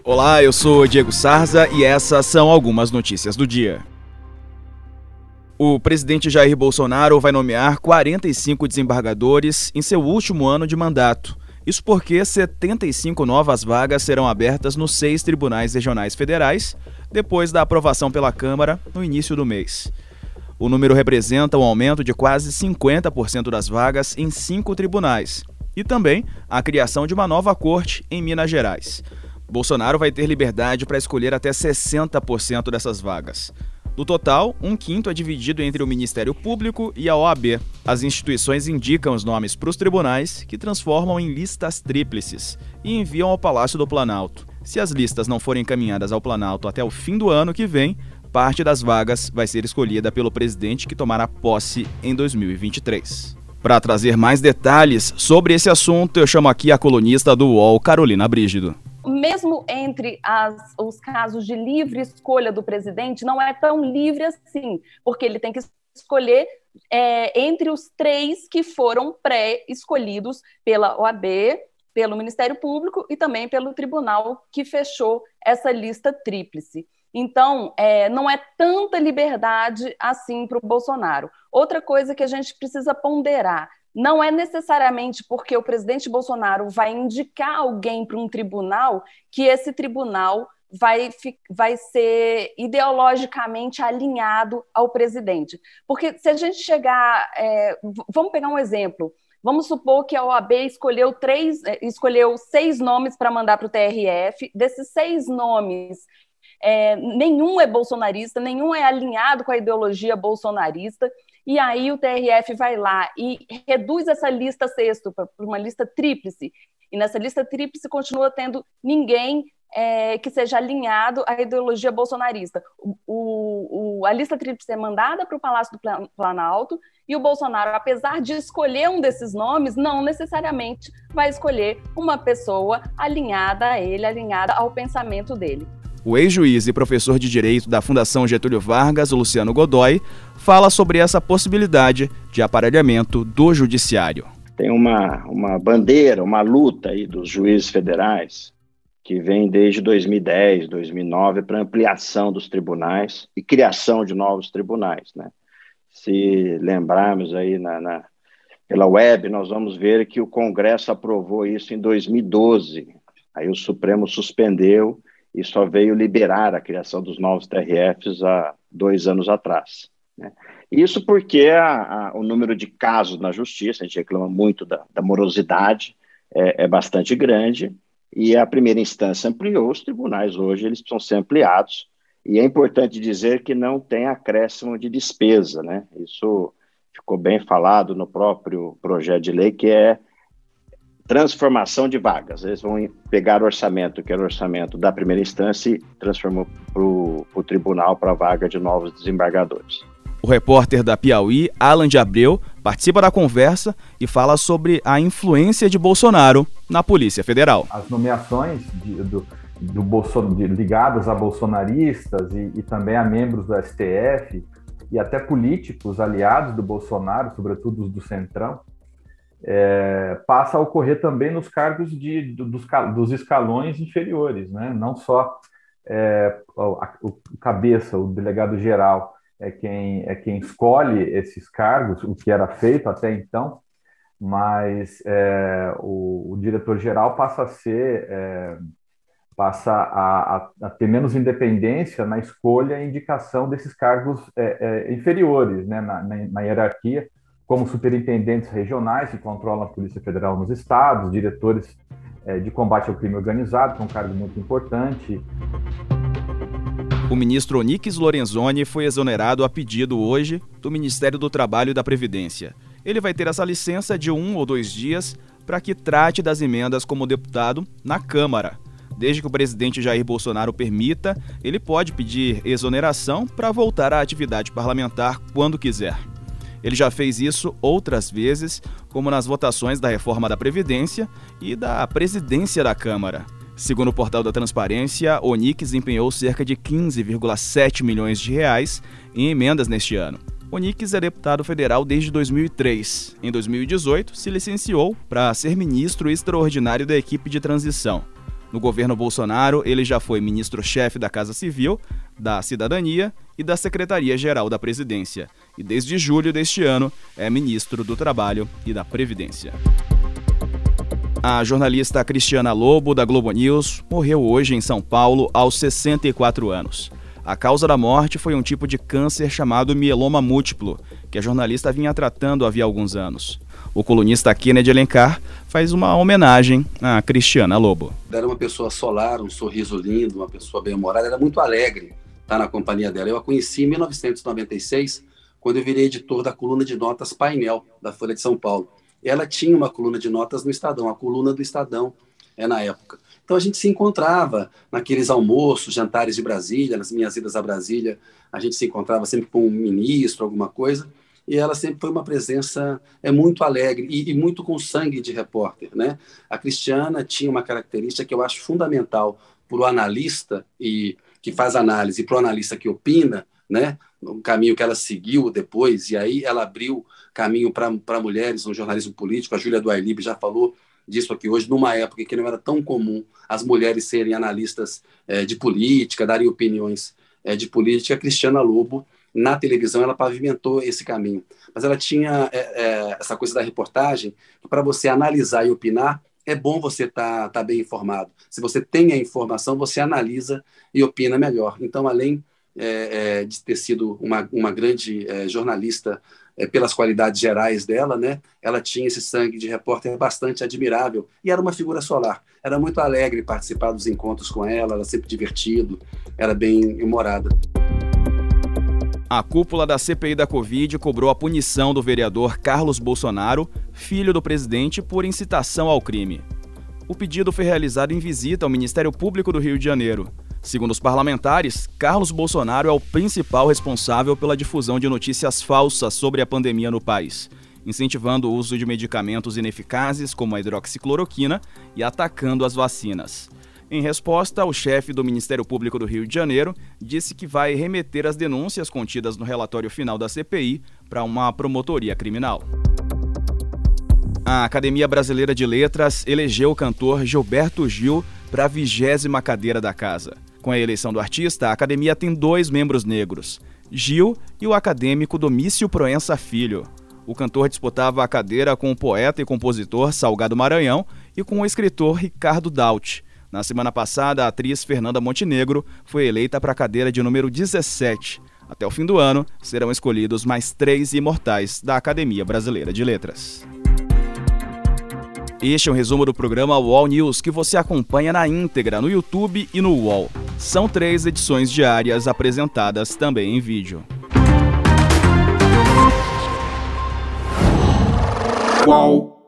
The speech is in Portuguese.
Olá, eu sou Diego Sarza e essas são algumas notícias do dia. O presidente Jair Bolsonaro vai nomear 45 desembargadores em seu último ano de mandato. Isso porque 75 novas vagas serão abertas nos 6 tribunais regionais federais, depois da aprovação pela Câmara no início do mês. O número representa um aumento de quase 50% das vagas em 5 tribunais e também a criação de uma nova corte em Minas Gerais. Bolsonaro vai ter liberdade para escolher até 60% dessas vagas. Do total, 1/5 é dividido entre o Ministério Público e a OAB. As instituições indicam os nomes para os tribunais, que transformam em listas tríplices e enviam ao Palácio do Planalto. Se as listas não forem encaminhadas ao Planalto até o fim do ano que vem, parte das vagas vai ser escolhida pelo presidente que tomará posse em 2023. Para trazer mais detalhes sobre esse assunto, eu chamo aqui a colunista do UOL, Carolina Brígido. Mesmo entre os casos de livre escolha do presidente, não é tão livre assim, porque ele tem que escolher entre os 3 que foram pré-escolhidos pela OAB, pelo Ministério Público e também pelo tribunal que fechou essa lista tríplice. Então, não é tanta liberdade assim para o Bolsonaro. Outra coisa que a gente precisa ponderar: não é necessariamente porque o presidente Bolsonaro vai indicar alguém para um tribunal que esse tribunal vai ser ideologicamente alinhado ao presidente. Porque se a gente chegar... vamos pegar um exemplo. Vamos supor que a OAB escolheu 6 nomes para mandar para o TRF. Desses 6 nomes, nenhum é bolsonarista, nenhum é alinhado com a ideologia bolsonarista. E aí o TRF vai lá e reduz essa lista sexto para uma lista tríplice. E nessa lista tríplice continua tendo ninguém que seja alinhado à ideologia bolsonarista. A lista tríplice é mandada para o Palácio do Planalto e o Bolsonaro, apesar de escolher um desses nomes, não necessariamente vai escolher uma pessoa alinhada a ele, alinhada ao pensamento dele. O ex-juiz e professor de Direito da Fundação Getúlio Vargas, Luciano Godoy, fala sobre essa possibilidade de aparelhamento do judiciário. Tem uma bandeira, uma luta aí dos juízes federais que vem desde 2010, 2009 para ampliação dos tribunais e criação de novos tribunais, né? Se lembrarmos aí pela web, nós vamos ver que o Congresso aprovou isso em 2012. Aí o Supremo suspendeu e só veio liberar a criação dos novos TRFs há 2 anos atrás, né? Isso porque o número de casos na justiça, a gente reclama muito da morosidade, é bastante grande, e a primeira instância ampliou, os tribunais hoje eles precisam ser ampliados, e é importante dizer que não tem acréscimo de despesa, né? Isso ficou bem falado no próprio projeto de lei, que é transformação de vagas. Eles vão pegar o orçamento, que era o orçamento da primeira instância, e transformou para o tribunal para a vaga de novos desembargadores. O repórter da Piauí, Alan de Abreu, participa da conversa e fala sobre a influência de Bolsonaro na Polícia Federal. As nomeações ligadas a bolsonaristas e também a membros do STF e até políticos aliados do Bolsonaro, sobretudo os do Centrão, passa a ocorrer também nos cargos dos escalões inferiores, né? Não só o cabeça, o delegado-geral é quem escolhe esses cargos, o que era feito até então, mas o diretor-geral passa a ter menos independência na escolha e indicação desses cargos inferiores, né, na hierarquia, como superintendentes regionais que controlam a Polícia Federal nos estados, diretores de combate ao crime organizado, que é um cargo muito importante. O ministro Onyx Lorenzoni foi exonerado a pedido hoje do Ministério do Trabalho e da Previdência. Ele vai ter essa licença de 1 ou 2 dias para que trate das emendas como deputado na Câmara. Desde que o presidente Jair Bolsonaro permita, ele pode pedir exoneração para voltar à atividade parlamentar quando quiser. Ele já fez isso outras vezes, como nas votações da reforma da Previdência e da presidência da Câmara. Segundo o portal da Transparência, Onyx empenhou cerca de 15,7 milhões de reais em emendas neste ano. Onyx é deputado federal desde 2003. Em 2018, se licenciou para ser ministro extraordinário da equipe de transição. No governo Bolsonaro, ele já foi ministro-chefe da Casa Civil, da Cidadania e da Secretaria-Geral da Presidência. E desde julho deste ano é ministro do Trabalho e da Previdência. A jornalista Cristiana Lobo, da Globo News, morreu hoje em São Paulo aos 64 anos. A causa da morte foi um tipo de câncer chamado mieloma múltiplo, que a jornalista vinha tratando havia alguns anos. O colunista Kennedy Alencar faz uma homenagem a Cristiana Lobo. Era uma pessoa solar, um sorriso lindo, uma pessoa bem-humorada, era muito alegre estar na companhia dela. Eu a conheci em 1996, quando eu virei editor da coluna de notas Painel, da Folha de São Paulo. Ela tinha uma coluna de notas no Estadão, a coluna do Estadão na época. Então a gente se encontrava naqueles almoços, jantares de Brasília, nas minhas idas a Brasília, a gente se encontrava sempre com um ministro, alguma coisa, e ela sempre foi uma presença muito alegre e muito com sangue de repórter, né? A Cristiana tinha uma característica que eu acho fundamental para o analista e que faz análise e para o analista que opina, né? O caminho que ela seguiu depois, e aí ela abriu caminho para mulheres no jornalismo político. A Júlia do Ailib já falou disso aqui hoje, numa época que não era tão comum as mulheres serem analistas de política, darem opiniões de política. A Cristiana Lobo, na televisão, ela pavimentou esse caminho. Mas ela tinha essa coisa da reportagem, que para você analisar e opinar, é bom você tá bem informado. Se você tem a informação, você analisa e opina melhor. Então, além de ter sido uma grande jornalista pelas qualidades gerais dela, né? Ela tinha esse sangue de repórter bastante admirável e era uma figura solar. Era muito alegre participar dos encontros com ela, era sempre divertido, era bem humorada. A cúpula da CPI da Covid cobrou a punição do vereador Carlos Bolsonaro, filho do presidente, por incitação ao crime. O pedido foi realizado em visita ao Ministério Público do Rio de Janeiro. Segundo os parlamentares, Carlos Bolsonaro é o principal responsável pela difusão de notícias falsas sobre a pandemia no país, incentivando o uso de medicamentos ineficazes como a hidroxicloroquina e atacando as vacinas. Em resposta, o chefe do Ministério Público do Rio de Janeiro disse que vai remeter as denúncias contidas no relatório final da CPI para uma promotoria criminal. A Academia Brasileira de Letras elegeu o cantor Gilberto Gil para a 20ª cadeira da casa. Com a eleição do artista, a academia tem 2 membros negros, Gil e o acadêmico Domício Proença Filho. O cantor disputava a cadeira com o poeta e compositor Salgado Maranhão e com o escritor Ricardo Daut. Na semana passada, a atriz Fernanda Montenegro foi eleita para a cadeira de número 17. Até o fim do ano, serão escolhidos mais 3 imortais da Academia Brasileira de Letras. Este é um resumo do programa UOL News, que você acompanha na íntegra no YouTube e no UOL. São 3 edições diárias apresentadas também em vídeo. UOL.